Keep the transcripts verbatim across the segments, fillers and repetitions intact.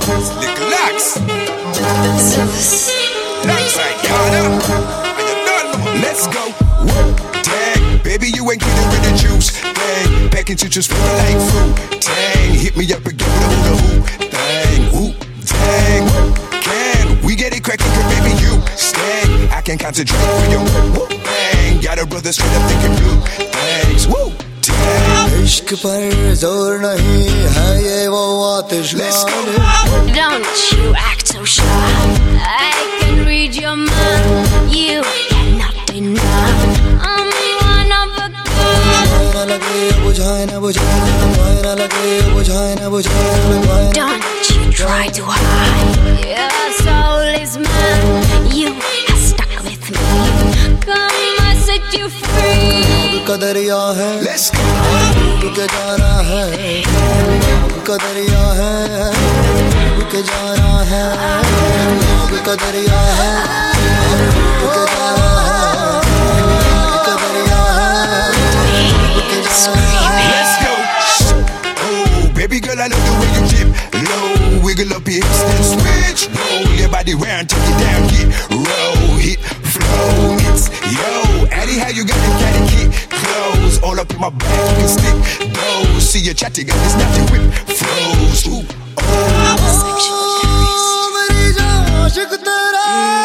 Slick Locks. Alongside Yana. And you don't know. Let's go. Woo. Dang, baby, you ain't kidding with the juice. Dang, back into just feeling like fruit. Dang, hit me up again with a hula hoop. Dang, ooh, dang. Can we get it cracking, cause baby, you stay. I can concentrate with you. Woo. Dang, got a brother straight up thinking blue. Thanks, woo. इश्क पर जोर नहीं है ये वो आतिशबान. Don't you act so shy. I can read your mind. You cannot deny. I'm one of a kind. ना लगे बुझाए ना बुझाए ना लगे बुझाए ना बुझाए. Don't you try to hide. Your soul is mine. You have stuck with me. Come, I set you free. कदरिया है. Let's go. रुक जाना है. कदरिया है. रुक जाना है. कदरिया है. रुक जाना है. कदरिया है. रुक जाना है. Let's go. Oh, baby girl, I know the way you dip low. Wiggle up your hips and switch. Roll your body round, take it down, hit, roll, hit, flow. It's yo, Addy, how you got the catty kid? Clothes all up in my back, you can stick those. See your chatty got this naughty whip, froze. Ooh, oh. मेरी जान आशिक तेरा.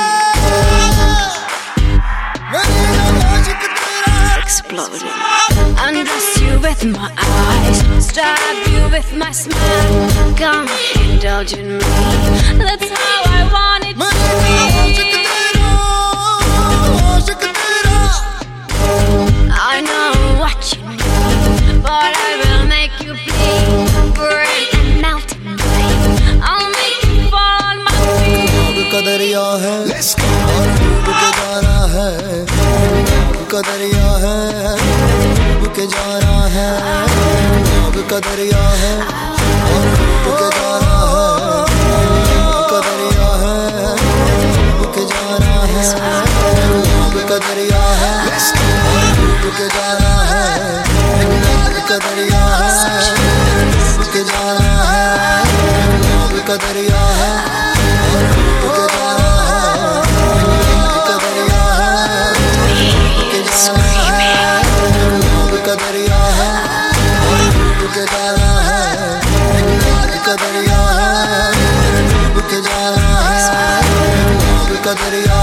मेरी जान आशिक तेरा. Exploding. Undress you with my eyes. Stab you with my smile. Come, indulge in me. That's how I want it to मेरी जान आशिक be. तेरा. आशिक तेरा. I know what you need, but I will make you bleed. Burn and melt in me. I'll make you fall on my feet. कदरिया है. Let's go. रुक जाना है. कदरिया है. रुक जाना है. कदरिया है. रुक जाना है. कदरिया है. रुक जाना है. कदरिया है. रुक जाना है. कदरिया है. रुक जाना है. कदरिया है. रुक जाना है. कदरिया है. रुक जाना है. कदरिया है. रुक जाना है. कदरिया है. रुक जाना है. कदरिया